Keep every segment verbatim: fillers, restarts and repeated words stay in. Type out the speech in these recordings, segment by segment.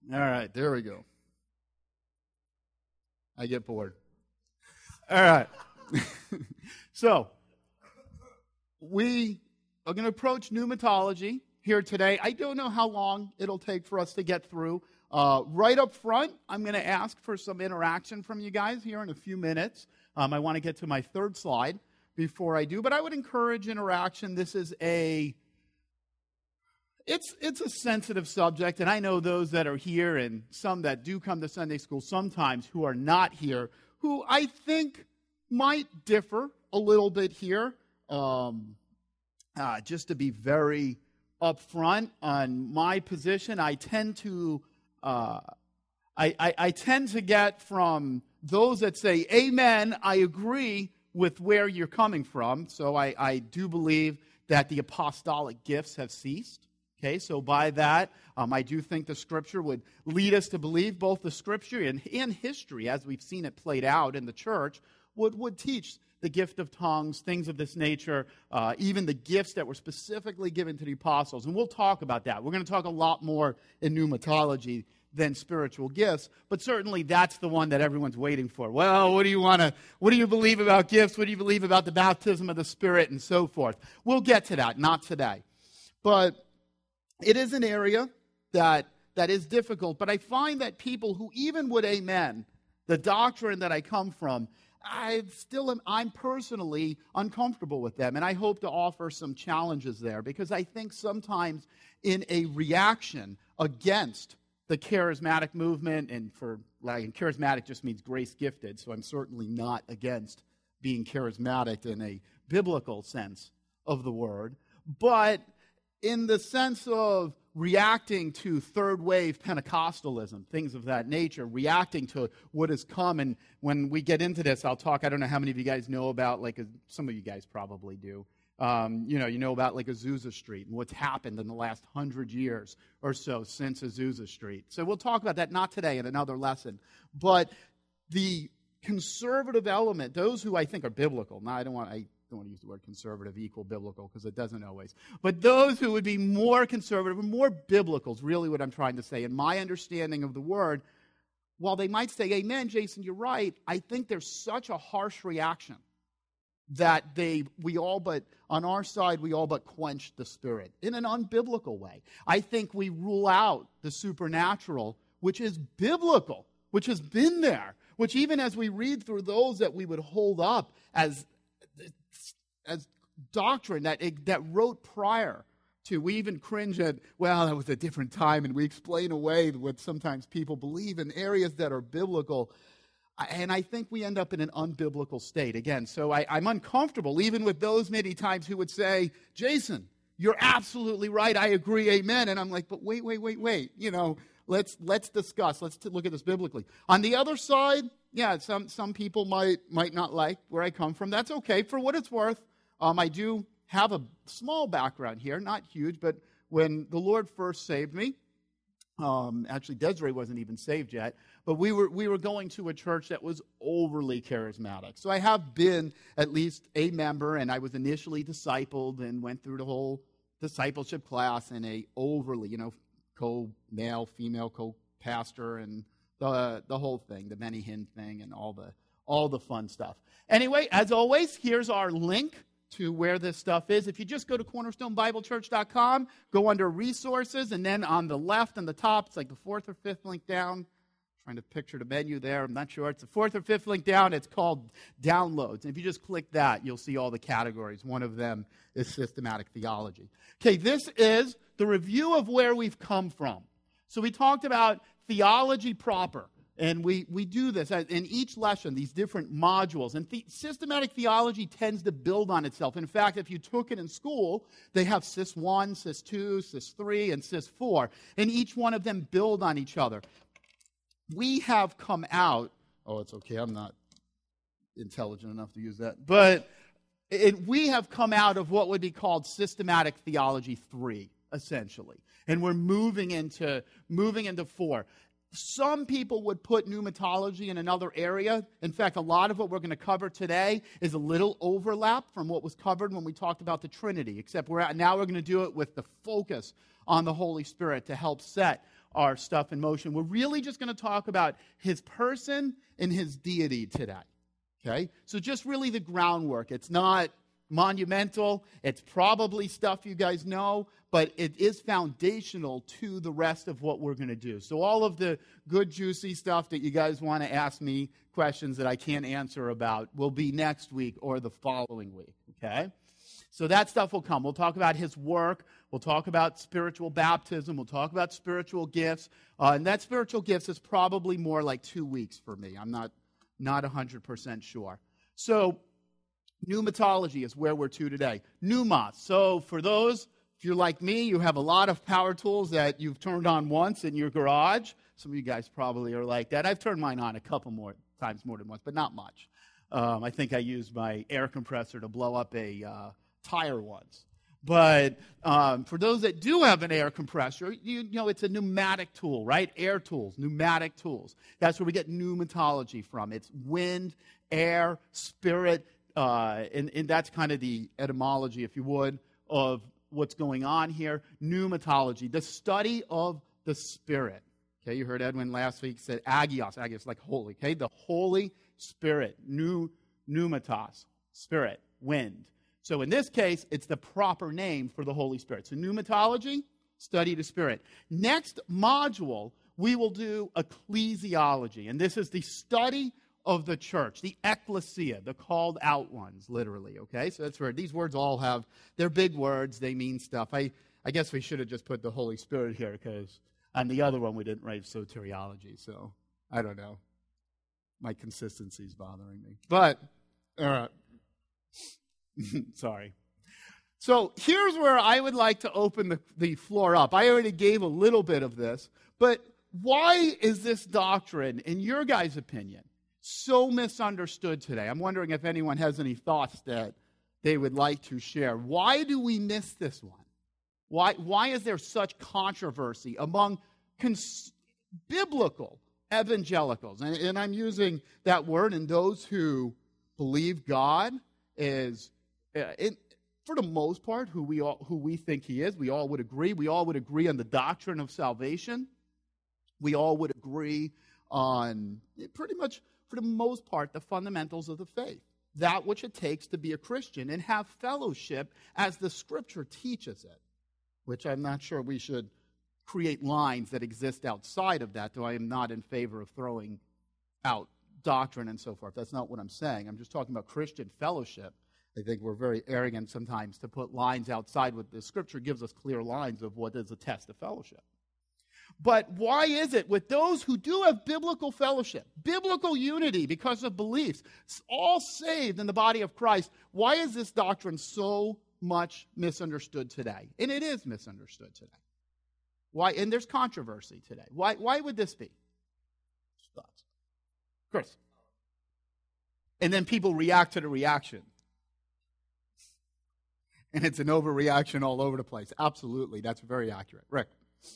All right, there we go. I get bored. All right. So, we are going to approach pneumatology here today. I don't know how long it'll take for us to get through. Uh, right up front, I'm going to ask for some interaction from you guys here in a few minutes. Um, I want to get to my third slide before I do, but I would encourage interaction. This is a It's it's a sensitive subject, and I know those that are here and some that do come to Sunday school sometimes who are not here, who I think might differ a little bit here. Um, uh, just to be very upfront on my position, I tend to uh, I, I, I tend to get from those that say, "Amen, I agree with where you're coming from." So I, I do believe that the apostolic gifts have ceased. Okay, so by that, um, I do think the Scripture would lead us to believe both the Scripture and, and history, as we've seen it played out in the church, would, would teach the gift of tongues, things of this nature, uh, even the gifts that were specifically given to the apostles. And we'll talk about that. We're going to talk a lot more in pneumatology than spiritual gifts, but certainly that's the one that everyone's waiting for. Well, what do you want to, what do you believe about gifts? What do you believe about the baptism of the Spirit and so forth? We'll get to that, not today. But it is an area that that is difficult, but I find that people who even would amen the doctrine that I come from, I still am, I'm personally uncomfortable with them, and I hope to offer some challenges there, because I think sometimes in a reaction against the charismatic movement, and for like, charismatic just means grace gifted, so I'm certainly not against being charismatic in a biblical sense of the word, but in the sense of reacting to third wave Pentecostalism, things of that nature, reacting to what has come. And when we get into this, I'll talk, I don't know how many of you guys know about, like, a, some of you guys probably do. Um, you know, you know about like Azusa Street and what's happened in the last hundred years or so since Azusa Street. So we'll talk about that, not today, in another lesson. But the conservative element, those who I think are biblical, now I don't want, I don't want to use the word conservative equal biblical, because it doesn't always. But those who would be more conservative, more biblical is really what I'm trying to say. In my understanding of the word, while they might say, amen, Jason, you're right, I think there's such a harsh reaction that they, we all but, on our side, we all but quench the Spirit in an unbiblical way. I think we rule out the supernatural, which is biblical, which has been there, which even as we read through those that we would hold up as as doctrine that it, that wrote prior to, we even cringe at, well, that was a different time, and we explain away what sometimes people believe in areas that are biblical, and I think we end up in an unbiblical state again. So I, I'm uncomfortable even with those many times who would say, Jason, you're absolutely right, I agree, amen, and I'm like, but wait, wait, wait, wait, you know, let's let's discuss, let's t- look at this biblically. On the other side, yeah, some some people might might not like where I come from. That's okay. For what it's worth, um, I do have a small background here, not huge, but when the Lord first saved me, um, actually Desiree wasn't even saved yet, but we were we were going to a church that was overly charismatic. So I have been at least a member, and I was initially discipled and went through the whole discipleship class in a overly, you know, co-male, female co-pastor, and the the whole thing, the Benny Hinn thing, and all the all the fun stuff. Anyway, as always, here's our link to where this stuff is. If you just go to cornerstone bible church dot com, go under resources, and then on the left and the top, it's like the fourth or fifth link down. Trying to picture the menu there. I'm not sure. It's the fourth or fifth link down. It's called Downloads. And if you just click that, you'll see all the categories. One of them is systematic theology. Okay, this is the review of where we've come from. So we talked about theology proper. And we, we do this in each lesson, these different modules. And the, systematic theology tends to build on itself. In fact, if you took it in school, they have S I S one, S I S two, S I S three, and S I S four. And each one of them build on each other. We have come out, oh, it's okay, I'm not intelligent enough to use that. But it, we have come out of what would be called systematic theology three, essentially. And we're moving into moving into four. Some people would put pneumatology in another area. In fact, a lot of what we're going to cover today is a little overlap from what was covered when we talked about the Trinity, except we're at, now we're going to do it with the focus on the Holy Spirit to help set our stuff in motion. We're really just going to talk about his person and his deity today. Okay? So just really the groundwork. It's not monumental. It's probably stuff you guys know, but it is foundational to the rest of what we're going to do. So all of the good, juicy stuff that you guys want to ask me questions that I can't answer about will be next week or the following week. Okay? So that stuff will come. We'll talk about his work. We'll talk about spiritual baptism. We'll talk about spiritual gifts. Uh, and that spiritual gifts is probably more like two weeks for me. I'm not, not one hundred percent sure. So pneumatology is where we're to today. Pneumos. So for those, if you're like me, you have a lot of power tools that you've turned on once in your garage. Some of you guys probably are like that. I've turned mine on a couple more times more than once, but not much. Um, I think I used my air compressor to blow up a uh, tire once. But um, for those that do have an air compressor, you, you know, it's a pneumatic tool, right? Air tools, pneumatic tools. That's where we get pneumatology from. It's wind, air, spirit, uh, and, and that's kind of the etymology, if you would, of what's going on here. Pneumatology, the study of the Spirit. Okay, you heard Edwin last week said agios, agios, like holy, okay? The Holy Spirit, pneu, pneumatos, spirit, wind. So in this case, it's the proper name for the Holy Spirit. So pneumatology, study the Spirit. Next module, we will do ecclesiology. And this is the study of the church, the ecclesia, the called out ones, literally. Okay, so that's where these words all have, they're big words, they mean stuff. I, I guess we should have just put the Holy Spirit here because on the other one we didn't write soteriology. So I don't know. My consistency is bothering me. But, all right. Sorry. So here's where I would like to open the, the floor up. I already gave a little bit of this, but why is this doctrine, in your guys' opinion, so misunderstood today? I'm wondering if anyone has any thoughts that they would like to share. Why do we miss this one? Why, why is there such controversy among cons- biblical evangelicals? And, and I'm using that word, and those who believe God is... Uh, in, for the most part, who we all, who we think he is, we all would agree. We all would agree on the doctrine of salvation. We all would agree on, pretty much, for the most part, the fundamentals of the faith. That which it takes to be a Christian and have fellowship as the Scripture teaches it, which I'm not sure we should create lines that exist outside of that, though I am not in favor of throwing out doctrine and so forth. That's not what I'm saying. I'm just talking about Christian fellowship. I think we're very arrogant sometimes to put lines outside what the Scripture gives us clear lines of what is a test of fellowship. But why is it with those who do have biblical fellowship, biblical unity because of beliefs, all saved in the body of Christ, why is this doctrine so much misunderstood today? And it is misunderstood today. Why? And there's controversy today. Why, why would this be? Thoughts? Chris. And then people react to the reaction. And it's an overreaction all over the place. Absolutely. That's very accurate. Rick.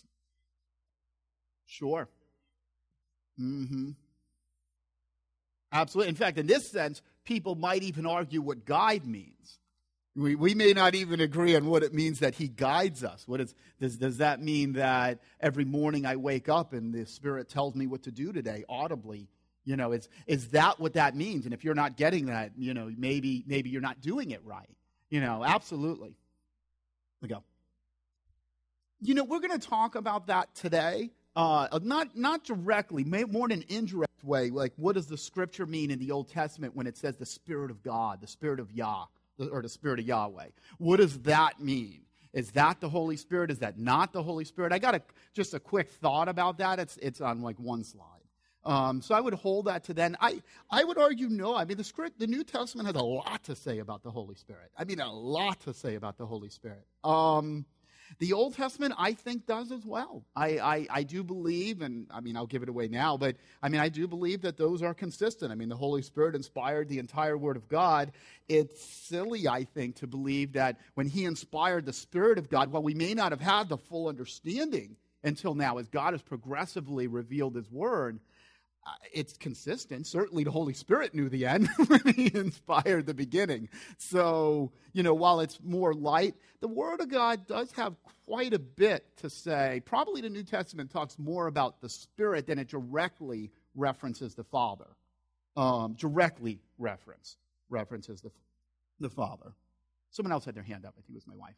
Sure. Mm-hmm. Absolutely. In fact, in this sense, people might even argue what guide means. We, we may not even agree on what it means that he guides us. What is, does, does that mean that every morning I wake up and the Spirit tells me what to do today audibly? You know, is, is that what that means? And if you're not getting that, you know, maybe maybe you're not doing it right. You know, absolutely. We go. You know, we're going to talk about that today. Uh, not not directly, more in an indirect way. Like, what does the Scripture mean in the Old Testament when it says the Spirit of God, the Spirit of Yah, or the Spirit of Yahweh? What does that mean? Is that the Holy Spirit? Is that not the Holy Spirit? I got a, just a quick thought about that. It's it's on like one slide. Um, so I would hold that to then. I, I would argue no. I mean, the script, the New Testament has a lot to say about the Holy Spirit. I mean, a lot to say about the Holy Spirit. Um, the Old Testament, I think, does as well. I, I, I do believe, and I mean, I'll give it away now, but I mean, I do believe that those are consistent. I mean, the Holy Spirit inspired the entire Word of God. It's silly, I think, to believe that when he inspired the Spirit of God, while we may not have had the full understanding until now, as God has progressively revealed his Word, it's consistent. Certainly the Holy Spirit knew the end when he inspired the beginning. So, you know, while it's more light, the Word of God does have quite a bit to say. Probably the New Testament talks more about the Spirit than it directly references the Father. Um, directly reference references the, the Father. Someone else had their hand up. I think it was my wife.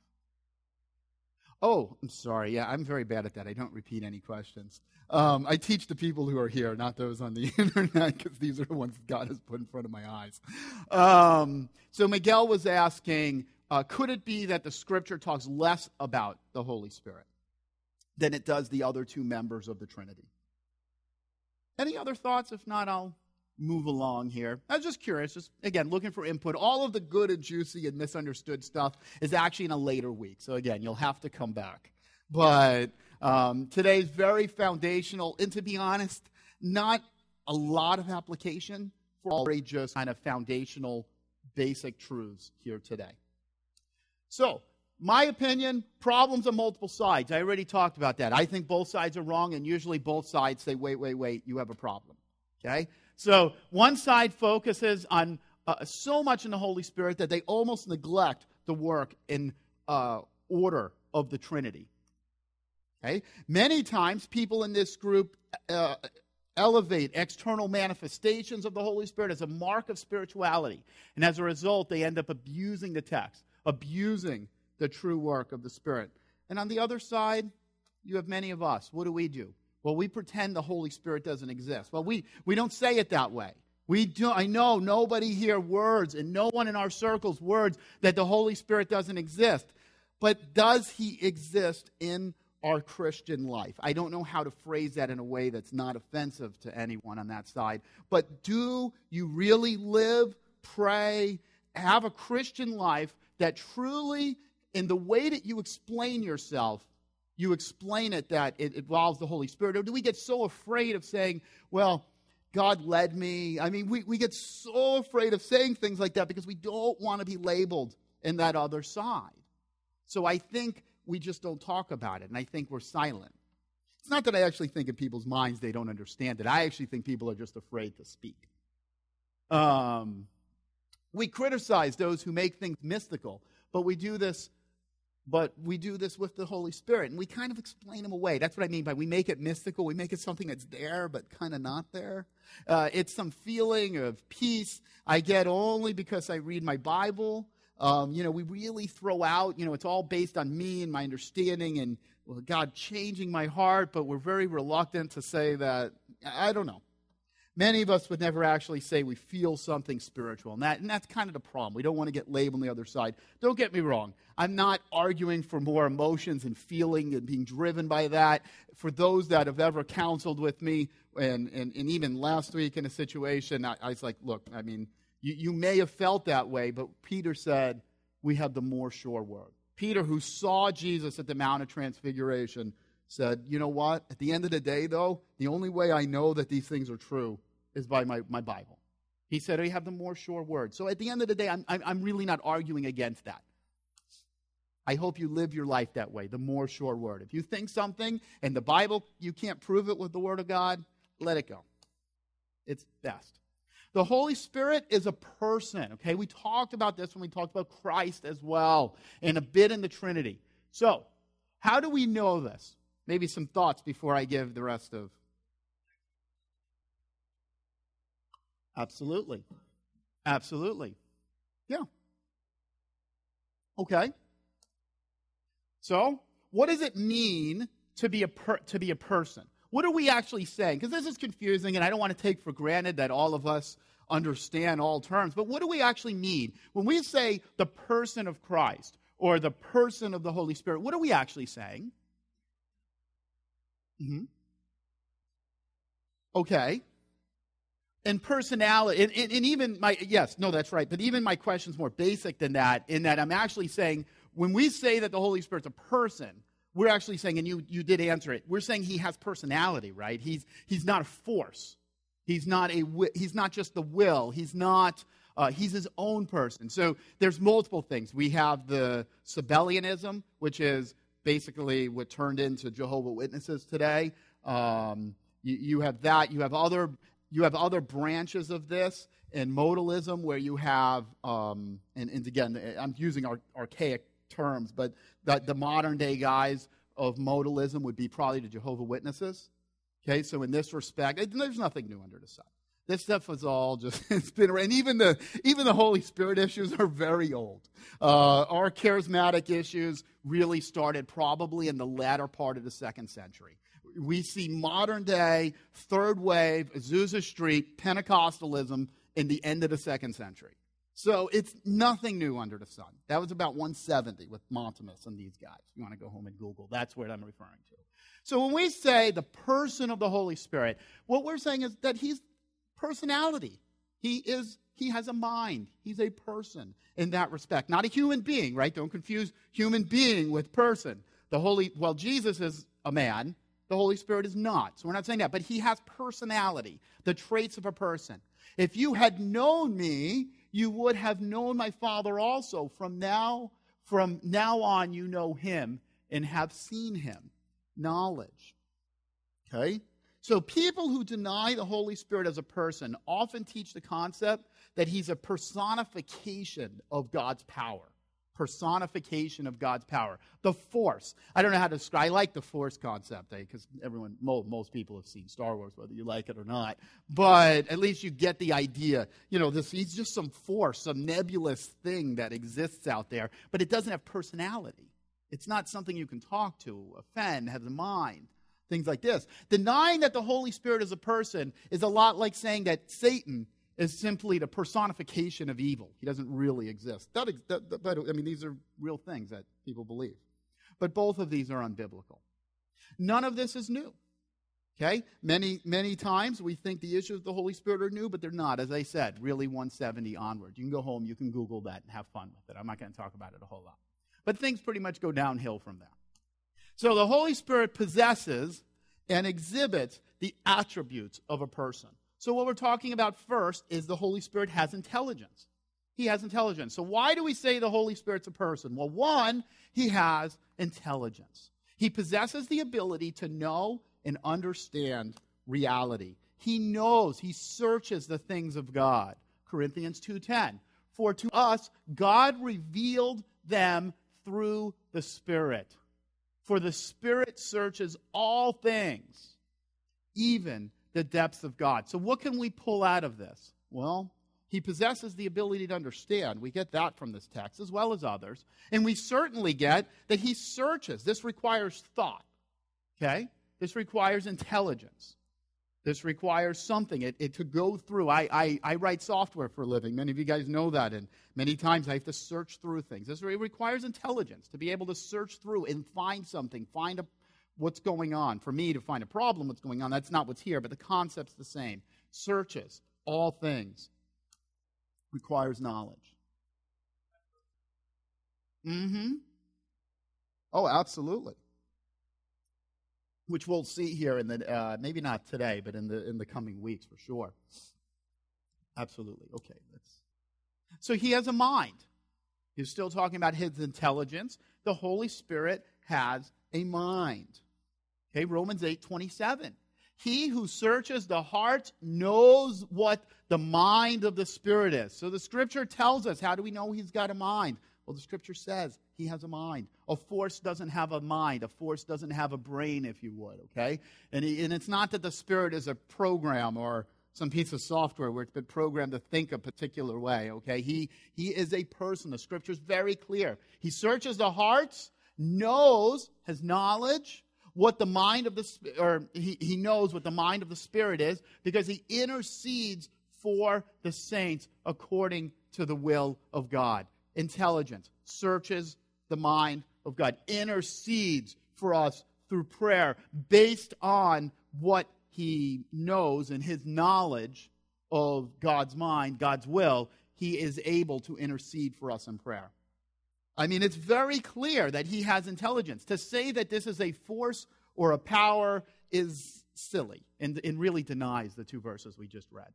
Oh, I'm sorry. Yeah, I'm very bad at that. I don't repeat any questions. Um, I teach the people who are here, not those on the internet, because these are the ones God has put in front of my eyes. Um, so Miguel was asking, uh, could it be that the Scripture talks less about the Holy Spirit than it does the other two members of the Trinity? Any other thoughts? If not, I'll move along here. I was just curious, just again, looking for input. All of the good and juicy and misunderstood stuff is actually in a later week. So again, you'll have to come back. But um, today's very foundational, and to be honest, not a lot of application for already just kind of foundational, basic truths here today. So, my opinion, problems on multiple sides. I already talked about that. I think both sides are wrong, and usually both sides say, wait, wait, wait, you have a problem. Okay? So one side focuses on uh, so much in the Holy Spirit that they almost neglect the work and uh, order of the Trinity. Okay? Many times people in this group uh, elevate external manifestations of the Holy Spirit as a mark of spirituality. And as a result, they end up abusing the text, abusing the true work of the Spirit. And on the other side, you have many of us. What do we do? Well, we pretend the Holy Spirit doesn't exist. Well, we, we don't say it that way. We do. I know nobody here words, and no one in our circles words that the Holy Spirit doesn't exist. But does he exist in our Christian life? I don't know how to phrase that in a way that's not offensive to anyone on that side. But do you really live, pray, have a Christian life that truly, in the way that you explain yourself, you explain it that it involves the Holy Spirit? Or do we get so afraid of saying, well, God led me? I mean, we, we get so afraid of saying things like that because we don't want to be labeled in that other side. So I think we just don't talk about it, and I think we're silent. It's not that I actually think in people's minds they don't understand it. I actually think people are just afraid to speak. Um, we criticize those who make things mystical, but we do this But we do this with the Holy Spirit, and we kind of explain them away. That's what I mean by we make it mystical. We make it something that's there, but kind of not there. Uh, it's some feeling of peace I get only because I read my Bible. Um, you know, we really throw out, you know, it's all based on me and my understanding and well, God changing my heart, but we're very reluctant to say that, I don't know. Many of us would never actually say we feel something spiritual, and, that, and that's kind of the problem. We don't want to get labeled on the other side. Don't get me wrong. I'm not arguing for more emotions and feeling and being driven by that. For those that have ever counseled with me, and, and, and even last week in a situation, I, I was like, look, I mean, you, you may have felt that way, but Peter said, we have the more sure word. Peter, who saw Jesus at the Mount of Transfiguration, said, you know what? At the end of the day, though, the only way I know that these things are true is by my, my Bible. He said, oh, you have the more sure word. So at the end of the day, I'm, I'm really not arguing against that. I hope you live your life that way, the more sure word. If you think something in the Bible, you can't prove it with the Word of God, let it go. It's best. The Holy Spirit is a person, okay? We talked about this when we talked about Christ as well, and a bit in the Trinity. So, how do we know this? Maybe some thoughts before I give the rest of... Absolutely. Absolutely. Yeah. Okay. So, what does it mean to be a per, to be a person? What are we actually saying? Because this is confusing, and I don't want to take for granted that all of us understand all terms. But what do we actually mean? When we say the person of Christ or the person of the Holy Spirit, what are we actually saying? Mm-hmm. Okay. And personality, and, and, and even my, yes, no, that's right. But even my question's more basic than that, in that I'm actually saying, when we say that the Holy Spirit's a person, we're actually saying, and you, you did answer it, we're saying he has personality, right? He's, he's not a force. He's not a, he's not just the will. He's not, uh, he's his own person. So there's multiple things. We have the Sabellianism, which is basically what turned into Jehovah's Witnesses today. Um, You, you have that. You have other you have other branches of this in modalism where you have, um, and, and again, I'm using ar- archaic terms, but the, the modern day guys of modalism would be probably the Jehovah's Witnesses. Okay, so in this respect, it, there's nothing new under the sun. This stuff was all just, it's been around. And even the, even the Holy Spirit issues are very old. Uh, our charismatic issues really started probably in the latter part of the second century. We see modern day, third wave, Azusa Street, Pentecostalism in the end of the second century. So it's nothing new under the sun. That was about one seventy with Montimus and these guys. If you want to go home and Google, that's what I'm referring to. So when we say the person of the Holy Spirit, what we're saying is that he's personality. He is. He has a mind. He's a person in that respect. Not a human being, right? Don't confuse human being with person. The Holy, well, Jesus is a man. The Holy Spirit is not. So we're not saying that. But he has personality, the traits of a person. If you had known me, you would have known my Father also. From now, from now on, you know him and have seen him. Knowledge. Okay? So people who deny the Holy Spirit as a person often teach the concept that he's a personification of God's power. Personification of God's power. The Force. I don't know how to describe. I like the Force concept, because eh? everyone, mo- most people have seen Star Wars, whether you like it or not. But at least you get the idea. You know, this he's just some force, some nebulous thing that exists out there, but it doesn't have personality. It's not something you can talk to, offend, has a mind. Things like this. Denying that the Holy Spirit is a person is a lot like saying that Satan is simply the personification of evil. He doesn't really exist. That, that, that, but, I mean, these are real things that people believe. But both of these are unbiblical. None of this is new. Okay? Many, many times we think the issues of the Holy Spirit are new, but they're not. As I said, really one seventy onward. You can go home, you can Google that and have fun with it. I'm not going to talk about it a whole lot. But things pretty much go downhill from there. So the Holy Spirit possesses and exhibits the attributes of a person. So what we're talking about first is the Holy Spirit has intelligence. He has intelligence. So why do we say the Holy Spirit's a person? Well, one, he has intelligence. He possesses the ability to know and understand reality. He knows, he searches the things of God. Corinthians two ten. For to us, God revealed them through the Spirit. For the Spirit searches all things, even the depths of God. So what can we pull out of this? Well, he possesses the ability to understand. We get that from this text as well as others. And we certainly get that he searches. This requires thought. Okay? This requires intelligence. This requires something it, it to go through. I, I, I write software for a living. Many of you guys know that. And many times I have to search through things. This it requires intelligence to be able to search through and find something, find a what's going on. For me to find a problem, what's going on, that's not what's here, but the concept's the same. Searches all things. Requires knowledge. Mm-hmm. Oh, absolutely. Which we'll see here in the uh, maybe not today, but in the in the coming weeks for sure. Absolutely. Okay. Let's. So he has a mind. He's still talking about his intelligence. The Holy Spirit has a mind. Okay, Romans eight twenty-seven. He who searches the heart knows what the mind of the Spirit is. So the Scripture tells us, how do we know he's got a mind? Well, the Scripture says he has a mind. A force doesn't have a mind. A force doesn't have a brain, if you would, okay? And, he, and it's not that the Spirit is a program or some piece of software where it's been programmed to think a particular way, okay? He, he is a person. The Scripture is very clear. He searches the hearts, knows, has knowledge, what the mind of the, or he, he knows what the mind of the Spirit is, because he intercedes for the saints according to the will of God. Intelligence, searches the mind of God, intercedes for us through prayer based on what he knows and his knowledge of God's mind, God's will. He is able to intercede for us in prayer. I mean, it's very clear that he has intelligence. To say that this is a force or a power is silly and, and really denies the two verses we just read.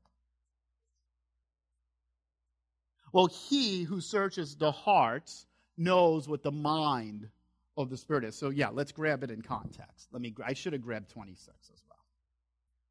Well, he who searches the hearts knows what the mind of the Spirit is. So, yeah, let's grab it in context. Let me. I should have grabbed twenty-six as well.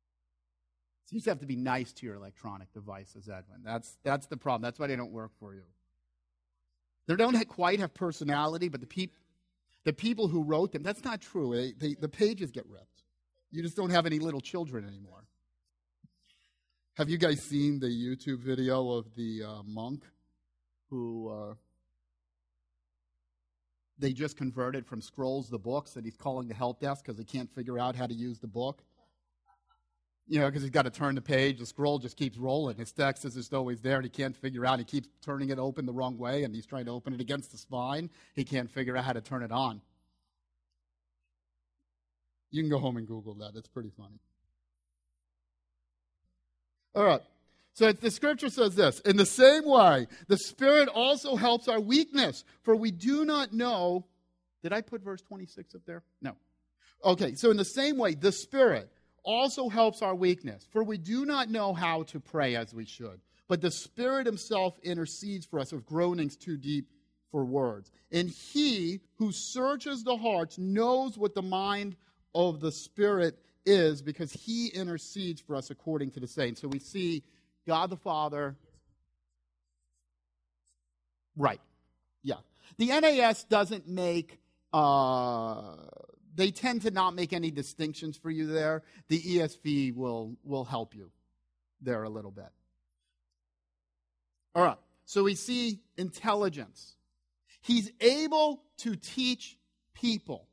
So you just have to be nice to your electronic devices, Edwin. That's, that's the problem. That's why they don't work for you. They don't ha- quite have personality, but the, peop- the people who wrote them, that's not true. They, they, the pages get ripped. You just don't have any little children anymore. Have you guys seen the YouTube video of the uh, monk who uh, they just converted from Scrolls the books, and he's calling the help desk because he can't figure out how to use the book? You know, because he's got to turn the page. The scroll just keeps rolling. His text is just always there, and he can't figure out. He keeps turning it open the wrong way, and he's trying to open it against the spine. He can't figure out how to turn it on. You can go home and Google that. It's pretty funny. All right. So the scripture says this: in the same way, the Spirit also helps our weakness, for we do not know. Did I put verse twenty-six up there? No. Okay, so in the same way, the Spirit also helps our weakness, for we do not know how to pray as we should. But the Spirit himself intercedes for us with groanings too deep for words. And he who searches the hearts knows what the mind of the Spirit is, because he intercedes for us according to the saints. So we see God the Father. Right. Yeah. The N A S doesn't make... Uh, They tend to not make any distinctions for you there. The E S V will, will help you there a little bit. All right, so we see intelligence. He's able to teach people.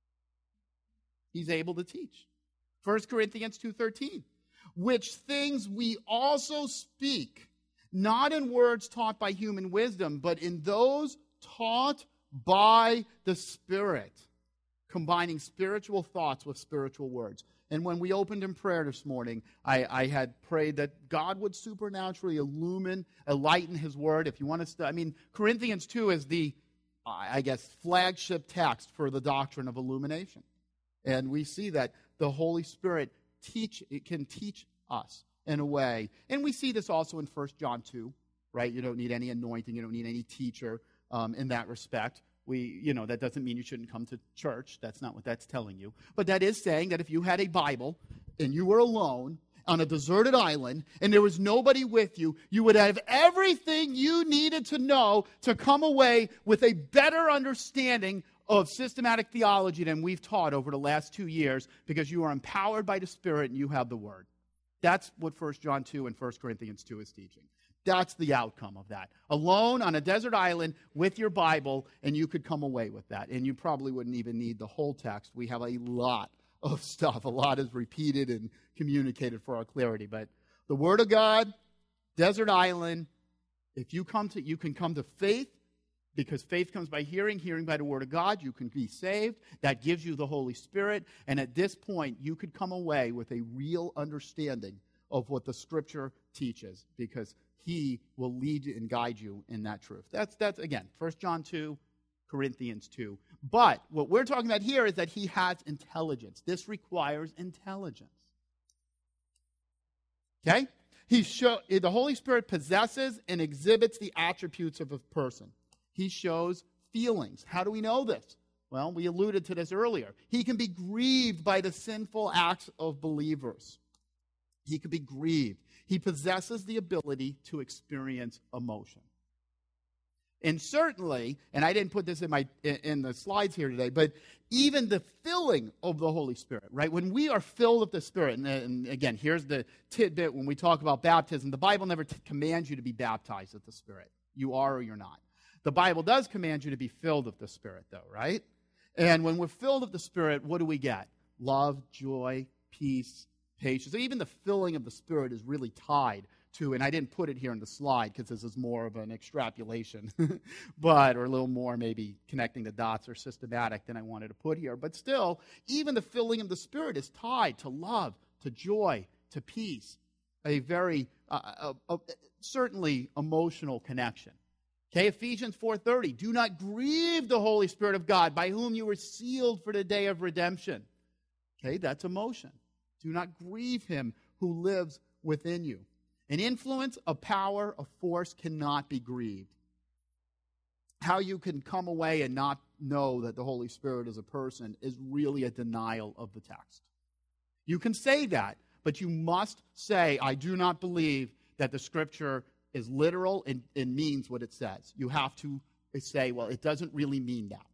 He's able to teach. First Corinthians two thirteen, which things we also speak, not in words taught by human wisdom, but in those taught by the Spirit, combining spiritual thoughts with spiritual words. And when we opened in prayer this morning, I, I had prayed that God would supernaturally illumine, enlighten his word. If you want to study, I mean, Corinthians two is the, I guess, flagship text for the doctrine of illumination. And we see that the Holy Spirit teach, it can teach us in a way. And we see this also in First John two, right? You don't need any anointing. You don't need any teacher um, in that respect. We, you know, that doesn't mean you shouldn't come to church. That's not what that's telling you. But that is saying that if you had a Bible and you were alone on a deserted island and there was nobody with you, you would have everything you needed to know to come away with a better understanding of systematic theology than we've taught over the last two years, because you are empowered by the Spirit and you have the Word. That's what First John two and First Corinthians two is teaching. That's the outcome of that. Alone on a desert island with your Bible, and you could come away with that. And you probably wouldn't even need the whole text. We have a lot of stuff. A lot is repeated and communicated for our clarity. But the Word of God, desert island, if you come to, you can come to faith, because faith comes by hearing, hearing by the Word of God. You can be saved. That gives you the Holy Spirit. And at this point, you could come away with a real understanding of what the Scripture teaches, because he will lead and guide you in that truth. That's, that's again, First John two, Corinthians two. But what we're talking about here is that he has intelligence. This requires intelligence. Okay? He show, the Holy Spirit possesses and exhibits the attributes of a person. He shows feelings. How do we know this? Well, we alluded to this earlier. He can be grieved by the sinful acts of believers. He can be grieved. He possesses the ability to experience emotion. And certainly, and I didn't put this in my in, in the slides here today, but even the filling of the Holy Spirit, right? When we are filled with the Spirit, and, and again, here's the tidbit when we talk about baptism, the Bible never t- commands you to be baptized with the Spirit. You are or you're not. The Bible does command you to be filled with the Spirit, though, right? And when we're filled with the Spirit, what do we get? Love, joy, peace, patience. Even the filling of the Spirit is really tied to, and I didn't put it here in the slide because this is more of an extrapolation, but, or a little more maybe connecting the dots or systematic than I wanted to put here. But still, even the filling of the Spirit is tied to love, to joy, to peace, a very, uh, uh, uh, certainly emotional connection. Okay, Ephesians four thirty, do not grieve the Holy Spirit of God, by whom you were sealed for the day of redemption. Okay, that's emotion. Do not grieve him who lives within you. An influence, a power, a force cannot be grieved. How you can come away and not know that the Holy Spirit is a person is really a denial of the text. You can say that, But you must say, I do not believe that the Scripture is literal and, and means what it says. You have to say, well, it doesn't really mean that.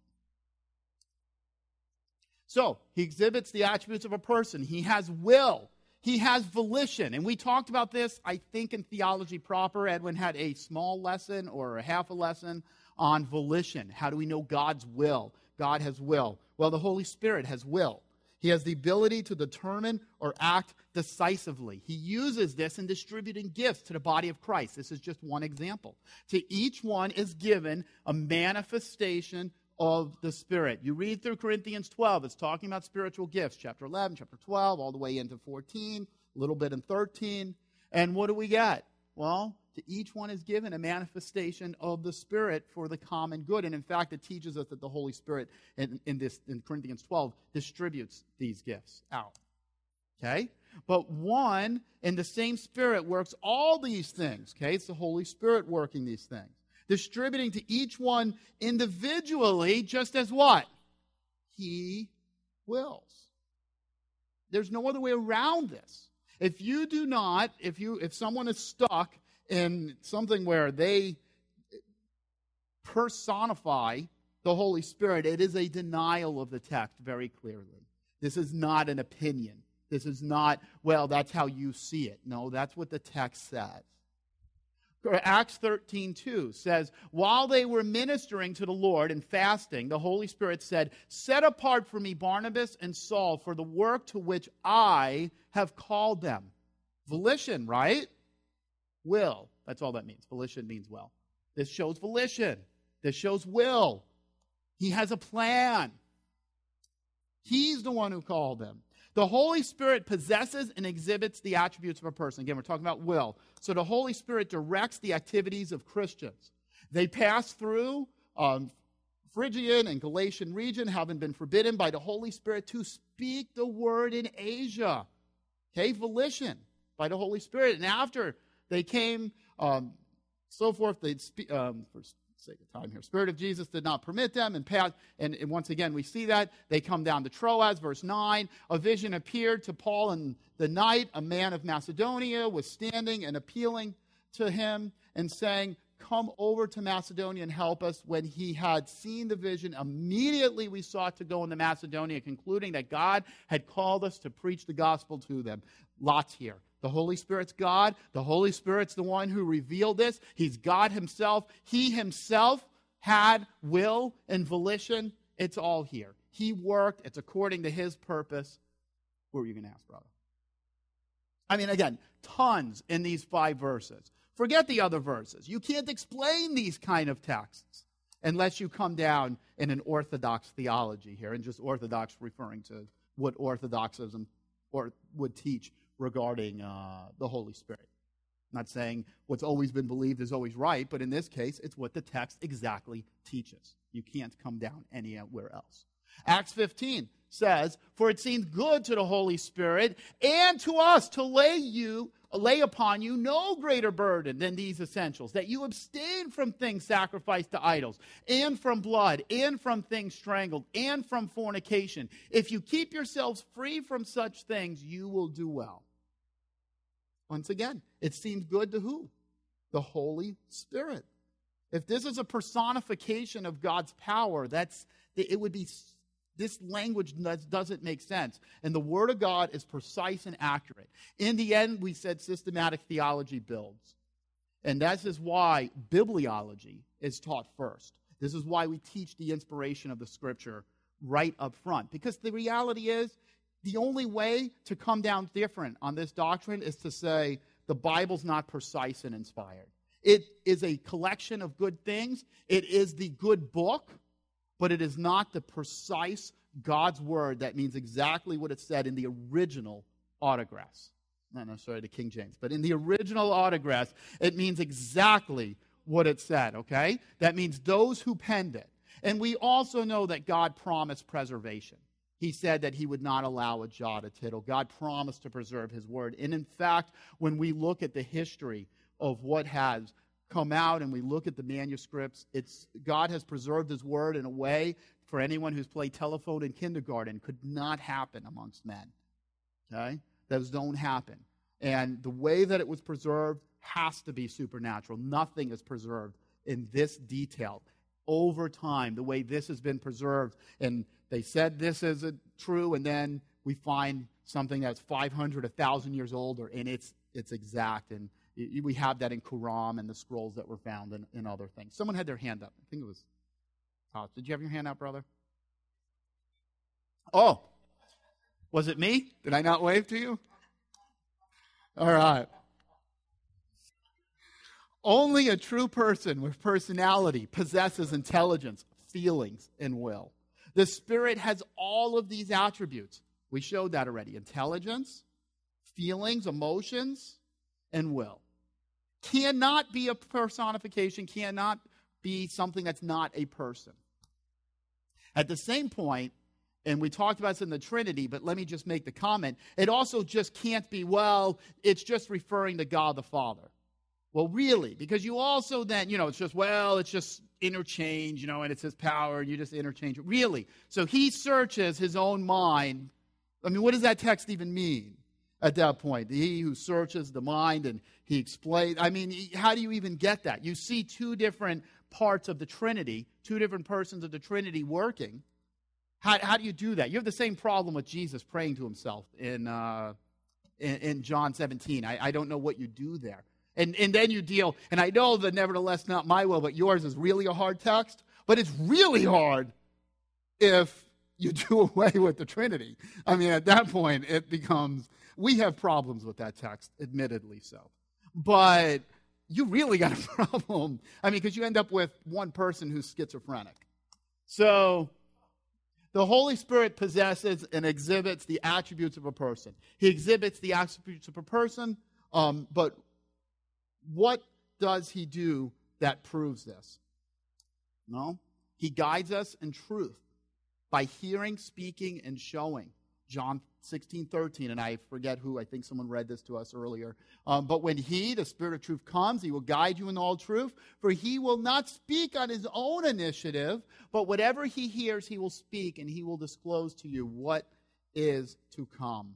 So, he exhibits the attributes of a person. He has will. He has volition. And we talked about this, I think, in Theology Proper. Edwin had a small lesson or a half a lesson on volition. How do we know God's will? God has will. Well, the Holy Spirit has will. He has the ability to determine or act decisively. He uses this in distributing gifts to the body of Christ. This is just one example. To each one is given a manifestation of the Spirit. You read through Corinthians twelve, it's talking about spiritual gifts, chapter eleven, chapter twelve, all the way into fourteen, a little bit in thirteen. And what do we get? Well, to each one is given a manifestation of the Spirit for the common good. And in fact, it teaches us that the Holy Spirit in, in this in Corinthians twelve distributes these gifts out. Okay? But one and the same Spirit works all these things. Okay? It's the Holy Spirit working these things. Distributing to each one individually, just as what? He wills. There's no other way around this. If you do not, if you if someone is stuck in something where they personify the Holy Spirit, it is a denial of the text very clearly. This is not an opinion. This is not, well, that's how you see it. No, that's what the text says. Acts thirteen two says, while they were ministering to the Lord and fasting, the Holy Spirit said, set apart for me Barnabas and Saul for the work to which I have called them. Volition, right? Will. That's all that means. Volition means will. This shows volition. This shows will. He has a plan. He's the one who called them. The Holy Spirit possesses and exhibits the attributes of a person. Again, we're talking about will. So the Holy Spirit directs the activities of Christians. They pass through um, Phrygian and Galatian region, having been forbidden by the Holy Spirit to speak the word in Asia. Okay, volition by the Holy Spirit. And after they came, um, so forth, they'd speak, um, for sake of time here, Spirit of Jesus did not permit them, and, pass, and, and once again we see that. They come down to Troas, verse nine. A vision appeared to Paul in the night. A man of Macedonia was standing and appealing to him and saying, come over to Macedonia and help us. When he had seen the vision, immediately we sought to go into Macedonia, concluding that God had called us to preach the gospel to them. Lots here. The Holy Spirit's God. The Holy Spirit's the one who revealed this. He's God himself. He himself had will and volition. It's all here. He worked. It's according to his purpose. What were you going to ask, brother? I mean, again, tons in these five verses. Forget the other verses. You can't explain these kind of texts unless you come down in an orthodox theology here, and just orthodox referring to what orthodoxism or would teach regarding uh, the Holy Spirit. I'm not saying what's always been believed is always right, but in this case, it's what the text exactly teaches. You can't come down anywhere else. Acts fifteen says, for it seemed good to the Holy Spirit and to us to lay you lay upon you no greater burden than these essentials, that you abstain from things sacrificed to idols, and from blood, and from things strangled, and from fornication. If you keep yourselves free from such things, you will do well. Once again, it seems good to who? The Holy Spirit. If this is a personification of God's power, that's it would be this language doesn't make sense. And the Word of God is precise and accurate. In the end, we said systematic theology builds. And that is why bibliology is taught first. This is why we teach the inspiration of the Scripture right up front. Because the reality is, the only way to come down different on this doctrine is to say the Bible's not precise and inspired. It is a collection of good things. It is the good book. But it is not the precise God's word that means exactly what it said in the original autographs. Not necessarily the King James, but in the original autographs, it means exactly what it said, okay? That means those who penned it. And we also know that God promised preservation. He said that he would not allow a jot or tittle. God promised to preserve his word. And in fact, when we look at the history of what has come out and we look at the manuscripts, it's God has preserved his word in a way for anyone who's played telephone in kindergarten could not happen amongst men. Okay? those don't happen. And the way that it was preserved has to be supernatural. Nothing is preserved in this detail. Over time, the way this has been preserved, and they said this is a true, and then we find something that's five hundred, one thousand years older, and it's it's exact. And we have that in Qumran and the scrolls that were found and, and other things. Someone had their hand up. I think it was Todd. Did you have your hand up, brother? Oh, was it me? Did I not wave to you? All right. Only a true person with personality possesses intelligence, feelings, and will. The Spirit has all of these attributes. We showed that already. Intelligence, feelings, emotions, and will. Cannot be a personification, cannot be something that's not a person. At the same point, and we talked about this in the Trinity, but let me just make the comment, it also just can't be, well, it's just referring to God the Father. Well, really, because you also then, you know, it's just, well, it's just interchange, you know, and it's his power, and you just interchange it. Really. So he searches his own mind. I mean, what does that text even mean at that point? He who searches the mind and he explains. I mean, how do you even get that? You see two different parts of the Trinity, two different persons of the Trinity working. How, how do you do that? You have the same problem with Jesus praying to himself in, uh, in, in John seventeen. I, I don't know what you do there. And, and then you deal, and I know that nevertheless not my will, but yours is really a hard text, but it's really hard if you do away with the Trinity. I mean, at that point, it becomes, we have problems with that text, admittedly so. But you really got a problem. I mean, because you end up with one person who's schizophrenic. So the Holy Spirit possesses and exhibits the attributes of a person. He exhibits the attributes of a person, um, but what does he do that proves this? No. He guides us in truth by hearing, speaking, and showing. John sixteen thirteen, and I forget who, I think someone read this to us earlier. Um, but when he, the Spirit of truth, comes, he will guide you in all truth, for he will not speak on his own initiative, but whatever he hears, he will speak, and he will disclose to you what is to come.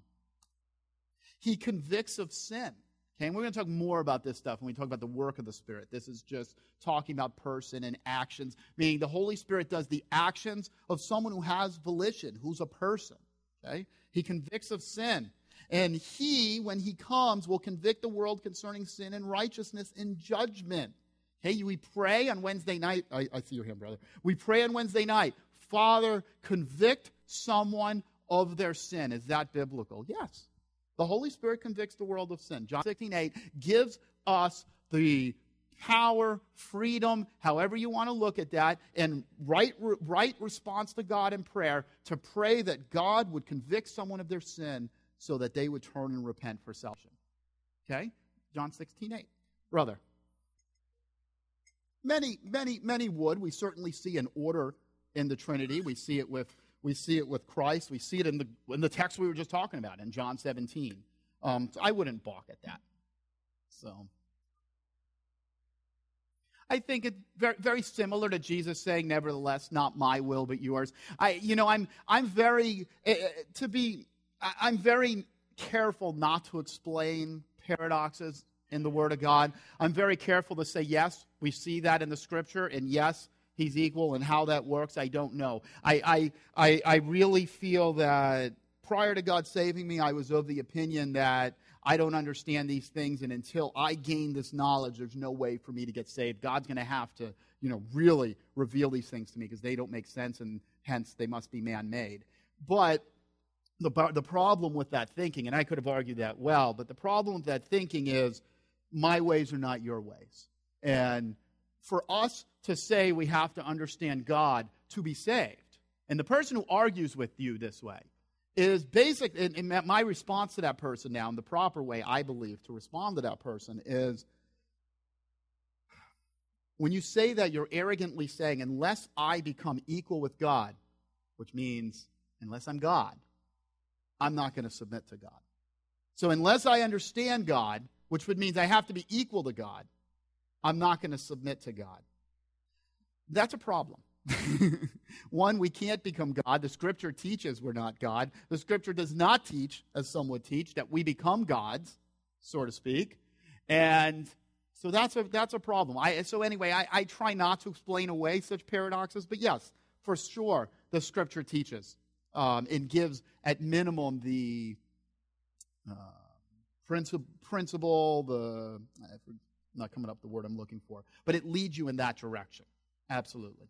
He convicts of sin. Okay, and we're going to talk more about this stuff when we talk about the work of the Spirit. This is just talking about person and actions, meaning the Holy Spirit does the actions of someone who has volition, who's a person. Okay, he convicts of sin. And he, when he comes, will convict the world concerning sin and righteousness in judgment. Okay, we pray on Wednesday night. I, I see your hand, brother. We pray on Wednesday night, Father, convict someone of their sin. Is that biblical? Yes. The Holy Spirit convicts the world of sin. John sixteen eight gives us the power, freedom, however you want to look at that, and right, right response to God in prayer to pray that God would convict someone of their sin so that they would turn and repent for salvation. Okay? John sixteen eight. Brother. Many, many, many would. We certainly see an order in the Trinity. We see it with We see it with Christ. We see it in the in the text we were just talking about in John seventeen. Um, so I wouldn't balk at that. So I think it's very, very similar to Jesus saying, "Nevertheless, not my will, but yours." I, you know, I'm I'm very uh, to be I'm very careful not to explain paradoxes in the Word of God. I'm very careful to say, yes, we see that in the Scripture, and yes, he's equal, and how that works, I don't know. I, I, I, I really feel that prior to God saving me, I was of the opinion that I don't understand these things, and until I gain this knowledge, there's no way for me to get saved. God's going to have to, you know, really reveal these things to me because they don't make sense, and hence they must be man-made. But the, the problem with that thinking, and I could have argued that well, but the problem with that thinking is my ways are not your ways. And for us to say we have to understand God to be saved, and the person who argues with you this way is basic, and my response to that person now, in the proper way, I believe, to respond to that person is, when you say that, you're arrogantly saying, unless I become equal with God, which means unless I'm God, I'm not going to submit to God. So unless I understand God, which would mean I have to be equal to God, I'm not going to submit to God. That's a problem. One, we can't become God. The Scripture teaches we're not God. The Scripture does not teach, as some would teach, that we become gods, so to speak. And so that's a that's a problem. I, so anyway, I, I try not to explain away such paradoxes, but yes, for sure, the Scripture teaches um, and gives, at minimum, the uh, princi- principle, the, I'm not coming up with the word I'm looking for, but it leads you in that direction. Absolutely.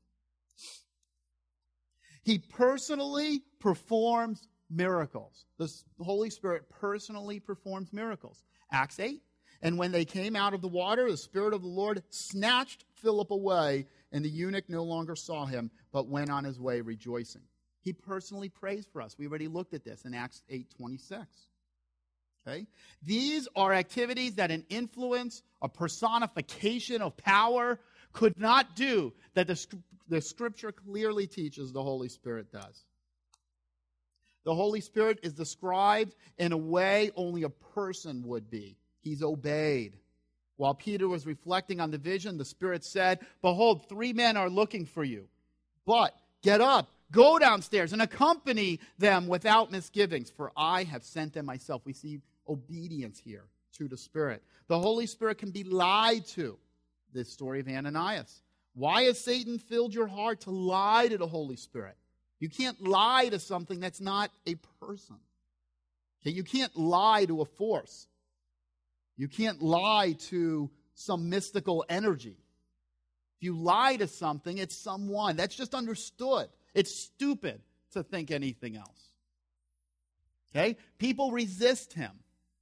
He personally performs miracles. The Holy Spirit personally performs miracles. Acts eight. And when they came out of the water, the Spirit of the Lord snatched Philip away, and the eunuch no longer saw him, but went on his way rejoicing. He personally prays for us. We already looked at this in Acts eight twenty-six. Okay? These are activities that an influence, a personification of power could not do, that the, the Scripture clearly teaches the Holy Spirit does. The Holy Spirit is described in a way only a person would be. He's obeyed. While Peter was reflecting on the vision, the Spirit said, "Behold, three men are looking for you. But get up, go downstairs, and accompany them without misgivings, for I have sent them myself." We see obedience here to the Spirit. The Holy Spirit can be lied to. This story of Ananias. Why has Satan filled your heart to lie to the Holy Spirit? You can't lie to something that's not a person. Okay, you can't lie to a force. You can't lie to some mystical energy. If you lie to something, it's someone. That's just understood. It's stupid to think anything else. Okay? People resist him.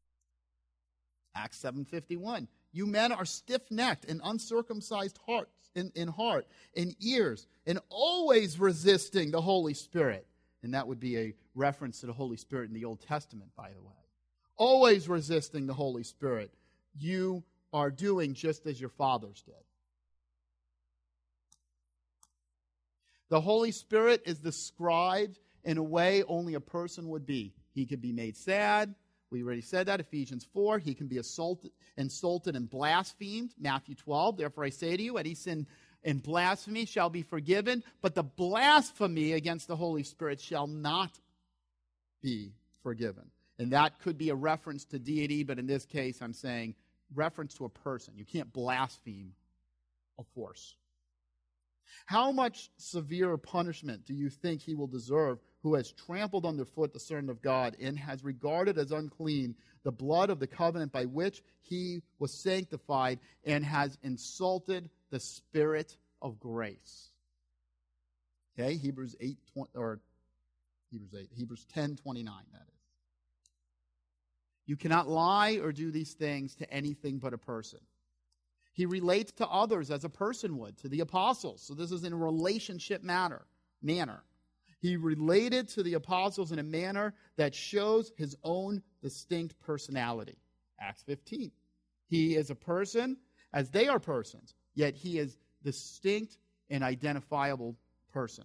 Acts seven fifty-one. You men are stiff-necked and uncircumcised hearts in, in heart and ears, and always resisting the Holy Spirit. And that would be a reference to the Holy Spirit in the Old Testament, by the way. Always resisting the Holy Spirit. You are doing just as your fathers did. The Holy Spirit is described in a way only a person would be. He could be made sad. We already said that, Ephesians four. He can be assaulted, insulted and blasphemed, Matthew twelve. Therefore I say to you, any sin and blasphemy shall be forgiven, but the blasphemy against the Holy Spirit shall not be forgiven. And that could be a reference to deity, but in this case I'm saying reference to a person. You can't blaspheme a force. How much severe punishment do you think he will deserve who has trampled underfoot the Son of God and has regarded as unclean the blood of the covenant by which he was sanctified and has insulted the Spirit of grace? Okay, Hebrews eight or Hebrews eight, Hebrews ten twenty-nine, that is. You cannot lie or do these things to anything but a person. He relates to others as a person would, to the apostles. So this is in a relationship matter, manner. He related to the apostles in a manner that shows his own distinct personality. Acts fifteen. He is a person as they are persons, yet he is distinct and identifiable person.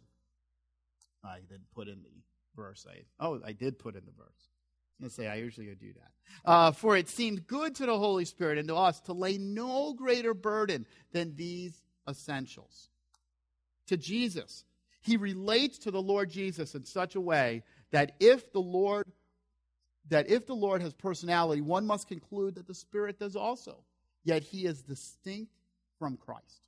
I didn't put in the verse. I, oh, I did put in the verse. I was going to say, I usually do that. Uh, For it seemed good to the Holy Spirit and to us to lay no greater burden than these essentials. To Jesus, he relates to the Lord Jesus in such a way that if the Lord that if the Lord has personality, one must conclude that the Spirit does also. Yet he is distinct from Christ.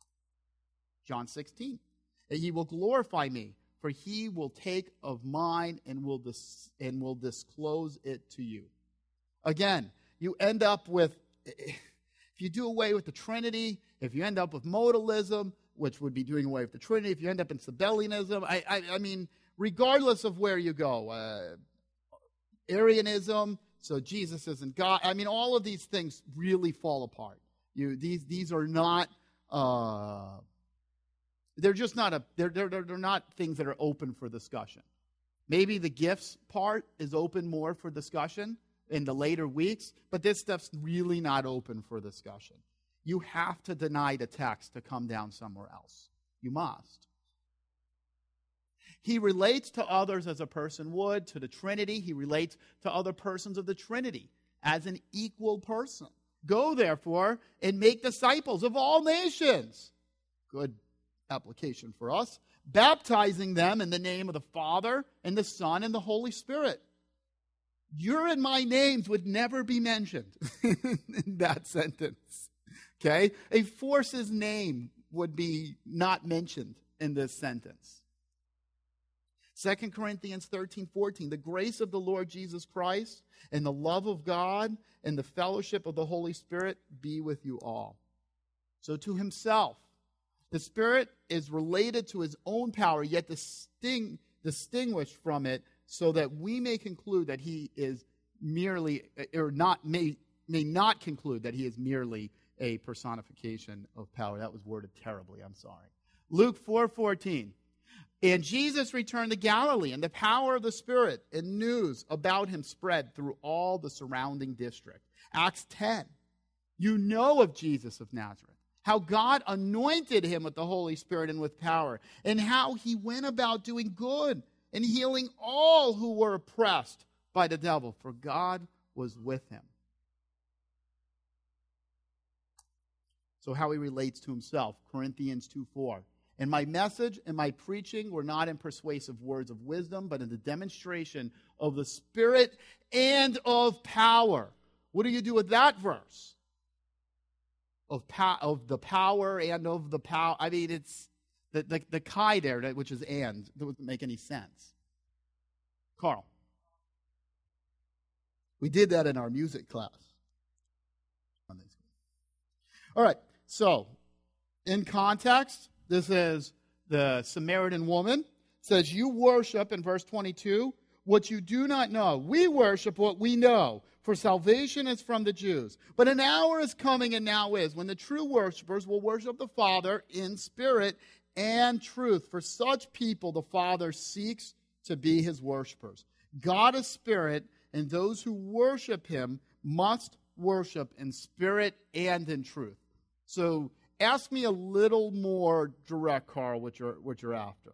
John sixteen. And he will glorify me, for he will take of mine and will dis- and will disclose it to you. Again, you end up with, if you do away with the Trinity, if you end up with modalism, which would be doing away with the Trinity, if you end up in Sabellianism, I, I, I mean, regardless of where you go, uh, Arianism, so Jesus isn't God. I mean, all of these things really fall apart. You, these, these are not. Uh, They're just not a. They're, they're they're not things that are open for discussion. Maybe the gifts part is open more for discussion in the later weeks, but this stuff's really not open for discussion. You have to deny the text to come down somewhere else. You must. He relates to others as a person would to the Trinity. He relates to other persons of the Trinity as an equal person. Go therefore and make disciples of all nations. Good application for us, baptizing them in the name of the Father and the Son and the Holy Spirit. Your and my names would never be mentioned in that sentence. Okay? A force's name would be not mentioned in this sentence. Second Corinthians thirteen fourteen, the grace of the Lord Jesus Christ and the love of God and the fellowship of the Holy Spirit be with you all. So to himself, the Spirit is related to his own power, yet distinct, distinguished from it, so that we may conclude that he is merely, or not may, may not conclude that he is merely a personification of power. That was worded terribly, I'm sorry. Luke four fourteen. And Jesus returned to Galilee, and the power of the Spirit and news about him spread through all the surrounding district. Acts ten. You know of Jesus of Nazareth, how God anointed him with the Holy Spirit and with power, and how he went about doing good and healing all who were oppressed by the devil, for God was with him. So how he relates to himself, Corinthians two four. And my message and my preaching were not in persuasive words of wisdom, but in the demonstration of the Spirit and of power. What do you do with that verse? Of, po- of the power and of the power. I mean, it's the, the, the chi there, which is and. That doesn't make any sense. Carl. We did that in our music class. All right, so in context, this is the Samaritan woman. It says, you worship, in verse twenty-two, what you do not know. We worship what we know, for salvation is from the Jews. But an hour is coming, and now is, when the true worshipers will worship the Father in spirit and truth. For such people the Father seeks to be his worshipers. God is spirit, and those who worship him must worship in spirit and in truth. So ask me a little more direct, Carl, what you're, what you're after.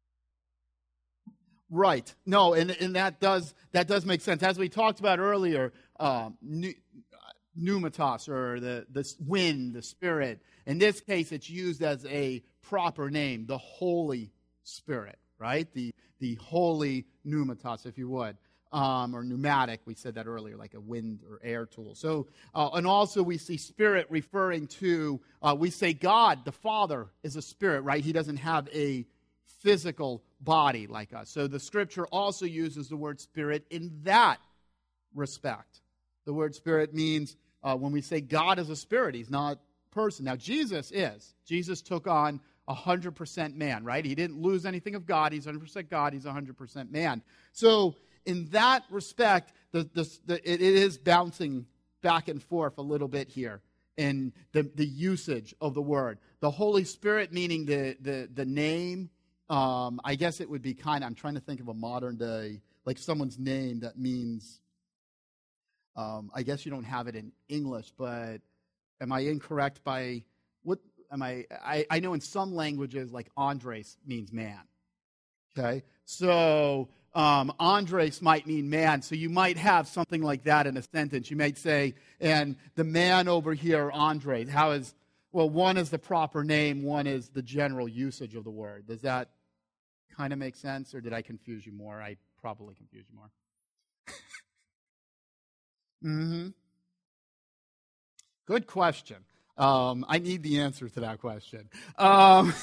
Right. No, and, and that does that does make sense. As we talked about earlier, um, pneumatos, or the, the wind, the Spirit. In this case, it's used as a proper name, the Holy Spirit, right? The, the holy pneumatos, if you would. Um, or pneumatic, we said that earlier, like a wind or air tool. So, uh, and also we see spirit referring to, uh, we say God, the Father, is a spirit, right? He doesn't have a physical body like us. So the scripture also uses the word spirit in that respect. The word spirit means, uh, when we say God is a spirit, he's not a person. Now, Jesus is. Jesus took on one hundred percent man, right? He didn't lose anything of God. He's one hundred percent God. He's one hundred percent man. So, in that respect, the, the, the, it, it is bouncing back and forth a little bit here in the, the usage of the word. The Holy Spirit, meaning the, the, the name, um, I guess it would be kind of, I'm trying to think of a modern day, like someone's name that means, um, I guess you don't have it in English, but am I incorrect by, what am I, I, I know in some languages, like Andres means man, okay? So, Um, Andres might mean man, so you might have something like that in a sentence. You might say, and the man over here, Andres, how is, well, one is the proper name, one is the general usage of the word. Does that kind of make sense, or did I confuse you more? I probably confused you more. mm-hmm. Good question. Um, I need the answer to that question. Um,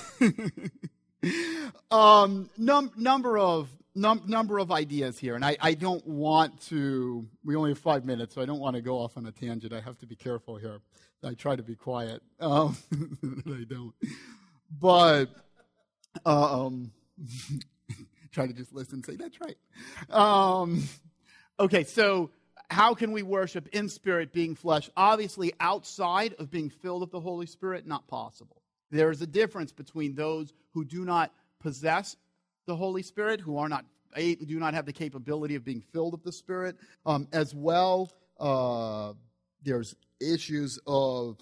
um, num- number of Num- number of ideas here, and I, I don't want to, we only have five minutes, so I don't want to go off on a tangent. I have to be careful here. I try to be quiet. Um, I don't. But, um, try to just listen and say, that's right. Um, okay, so how can we worship in spirit, being flesh? Obviously, outside of being filled with the Holy Spirit, not possible. There is a difference between those who do not possess the Holy Spirit, who are not do not have the capability of being filled with the Spirit, um, as well. Uh, there's issues of.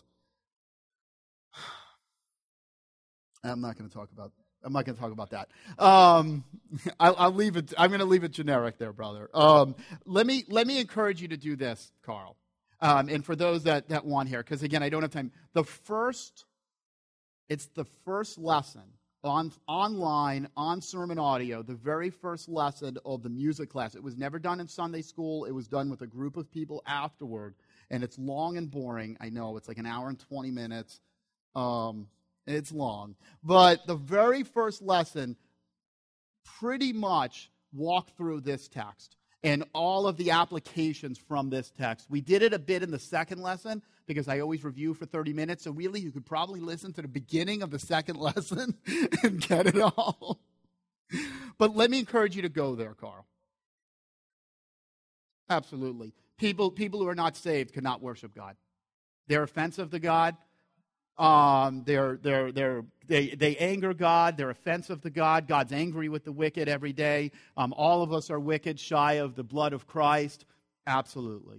I'm not going to talk about. I'm not going to talk about that. Um, I'll, I'll leave it. I'm going to leave it generic there, brother. Um, let me let me encourage you to do this, Carl, um, and for those that that want here, because again, I don't have time. The first, it's the first lesson on online, on sermon audio, the very first lesson of the music class. It was never done in Sunday school. It was done with a group of people afterward. And it's long and boring. I know, it's like an hour and twenty minutes. Um, it's long. But the very first lesson pretty much walked through this text and all of the applications from this text. We did it a bit in the second lesson because I always review for thirty minutes. So really, you could probably listen to the beginning of the second lesson and get it all. But let me encourage you to go there, Carl. Absolutely. People, people who are not saved cannot worship God. They're offensive to God. Um, they're, they're, they're, they, they anger God. They're offensive to God. God's angry with the wicked every day. Um, all of us are wicked, shy of the blood of Christ. Absolutely.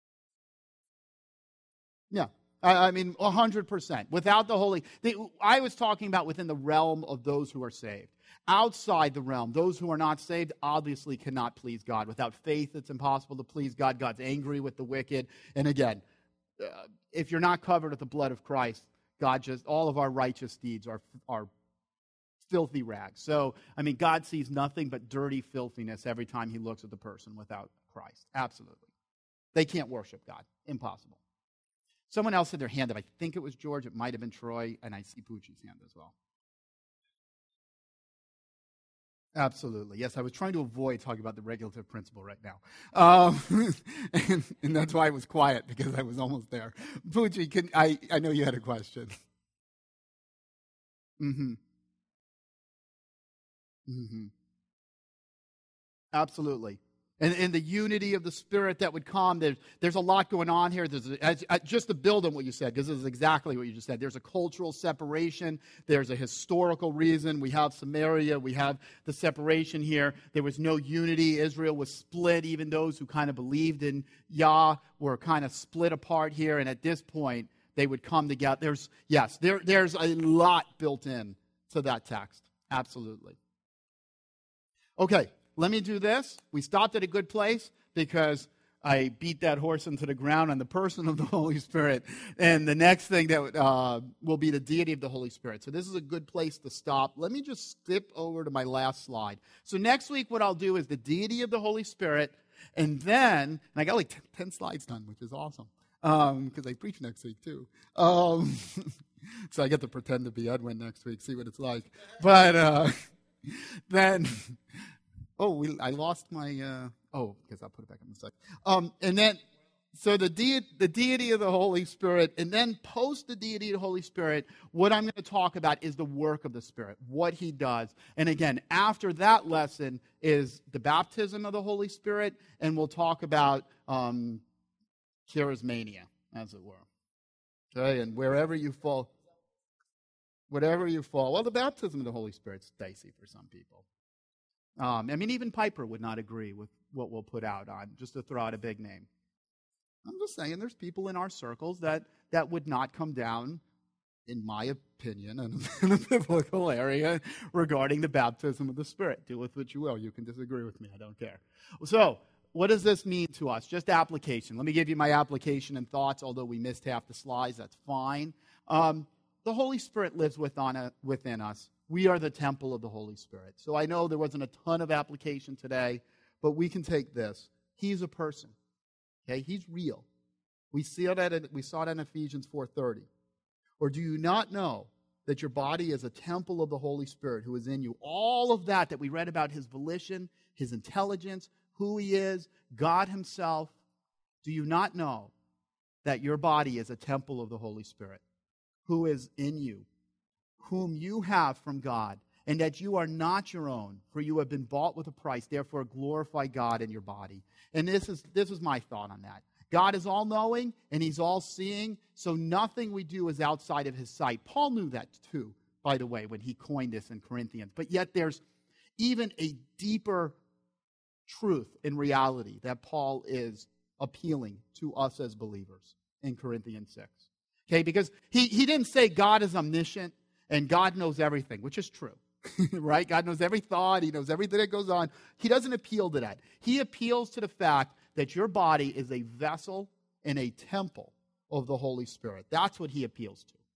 Yeah. I, I mean, one hundred percent. Without the Holy... They, I was talking about within the realm of those who are saved. Outside the realm, those who are not saved obviously cannot please God. Without faith, it's impossible to please God. God's angry with the wicked. And again, uh, if you're not covered with the blood of Christ, God just, all of our righteous deeds are, are filthy rags. So, I mean, God sees nothing but dirty filthiness every time he looks at the person without Christ. Absolutely. They can't worship God. Impossible. Someone else had their hand up. I think it was George. It might have been Troy. And I see Poochie's hand as well. Absolutely. Yes, I was trying to avoid talking about the regulative principle right now. Um, and, and that's why I was quiet, because I was almost there. Poochie, can, I, I know you had a question. Mm-hmm. Mm-hmm. Absolutely. And, and the unity of the Spirit that would come, there's, there's a lot going on here. There's a, just to build on what you said, because this is exactly what you just said. There's a cultural separation. There's a historical reason. We have Samaria. We have the separation here. There was no unity. Israel was split. Even those who kind of believed in Yah were kind of split apart here. And at this point, they would come together. There's, yes, there, there's a lot built in to that text. Absolutely. Okay. Let me do this. We stopped at a good place because I beat that horse into the ground on the person of the Holy Spirit. And the next thing that uh, will be the deity of the Holy Spirit. So this is a good place to stop. Let me just skip over to my last slide. So next week what I'll do is the deity of the Holy Spirit. And then, and I got like ten slides done, which is awesome. Because um, I preach next week too. Um, so I get to pretend to be Edwin next week, see what it's like. But uh, then... Oh, we, I lost my, uh, oh, because I'll put it back in a sec. Um, and then, so the, de- the deity of the Holy Spirit, and then post the deity of the Holy Spirit, what I'm going to talk about is the work of the Spirit, what he does. And again, after that lesson is the baptism of the Holy Spirit, and we'll talk about um, charismania, as it were. Okay, and wherever you fall, whatever you fall, well, the baptism of the Holy Spirit's dicey for some people. Um, I mean, even Piper would not agree with what we'll put out on, just to throw out a big name. I'm just saying there's people in our circles that, that would not come down, in my opinion, in, in a biblical area regarding the baptism of the Spirit. Do with what you will. You can disagree with me. I don't care. So, what does this mean to us? Just application. Let me give you my application and thoughts, although we missed half the slides. That's fine. Um, the Holy Spirit lives within, a, within us. We are the temple of the Holy Spirit. So I know there wasn't a ton of application today, but we can take this. He's a person. Okay, he's real. We see that in, we saw that in Ephesians four thirty. Or do you not know that your body is a temple of the Holy Spirit who is in you? All of that that we read about, his volition, his intelligence, who he is, God himself. Do you not know that your body is a temple of the Holy Spirit who is in you, whom you have from God, and that you are not your own, for you have been bought with a price. Therefore, glorify God in your body. And this is this is my thought on that. God is all-knowing, and he's all-seeing, so nothing we do is outside of his sight. Paul knew that too, by the way, when he coined this in Corinthians. But yet there's even a deeper truth in reality that Paul is appealing to us as believers in Corinthians six. Okay, because he, he didn't say God is omniscient and God knows everything, which is true, right? God knows every thought. He knows everything that goes on. He doesn't appeal to that. He appeals to the fact that your body is a vessel and a temple of the Holy Spirit. That's what he appeals to.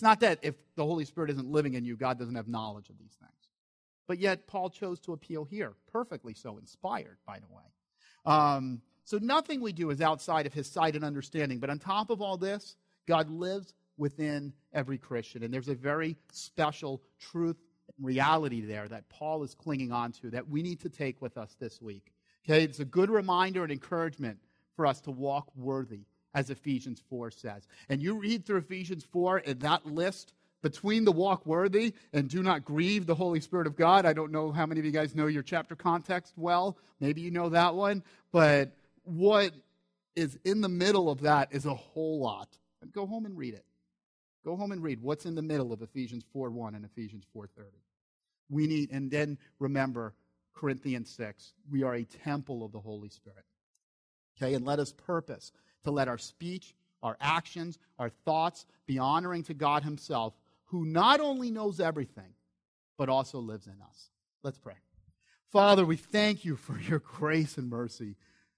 It's not that if the Holy Spirit isn't living in you, God doesn't have knowledge of these things. But yet, Paul chose to appeal here, perfectly so, inspired, by the way. Um, so nothing we do is outside of his sight and understanding. But on top of all this, God lives within every Christian. And there's a very special truth and reality there that Paul is clinging on to that we need to take with us this week. Okay, it's a good reminder and encouragement for us to walk worthy, as Ephesians four says. And you read through Ephesians four, and that list between the walk worthy and do not grieve the Holy Spirit of God. I don't know how many of you guys know your chapter context well. Maybe you know that one. But what is in the middle of that is a whole lot. Go home and read it. Go home and read what's in the middle of Ephesians four one and Ephesians four thirty. We need, and then remember Corinthians six. We are a temple of the Holy Spirit. Okay, and let us purpose to let our speech, our actions, our thoughts be honoring to God himself, who not only knows everything, but also lives in us. Let's pray. Father, we thank you for your grace and mercy.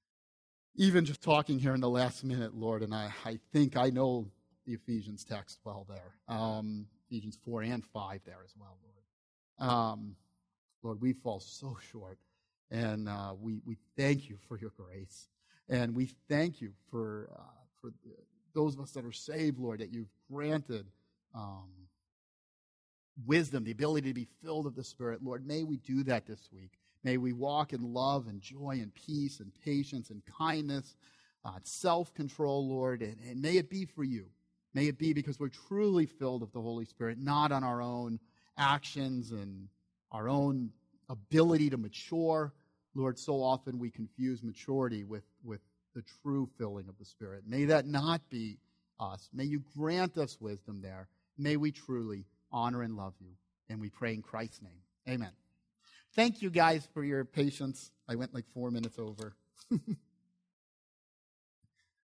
Even just talking here in the last minute, Lord, and I, I think I know the Ephesians text well there. Um, Ephesians four and five there as well, Lord. Um, Lord, we fall so short, and uh, we, we thank you for your grace. And we thank you for, uh, for those of us that are saved, Lord, that you've granted um, wisdom, the ability to be filled of the Spirit. Lord, may we do that this week. May we walk in love and joy and peace and patience and kindness, uh, self-control, Lord, and, and may it be for you. May it be because we're truly filled of the Holy Spirit, not on our own actions and our own ability to mature. Lord, so often we confuse maturity with, with the true filling of the Spirit. May that not be us. May you grant us wisdom there. May we truly honor and love you. And we pray in Christ's name. Amen. Thank you guys for your patience. I went like four minutes over.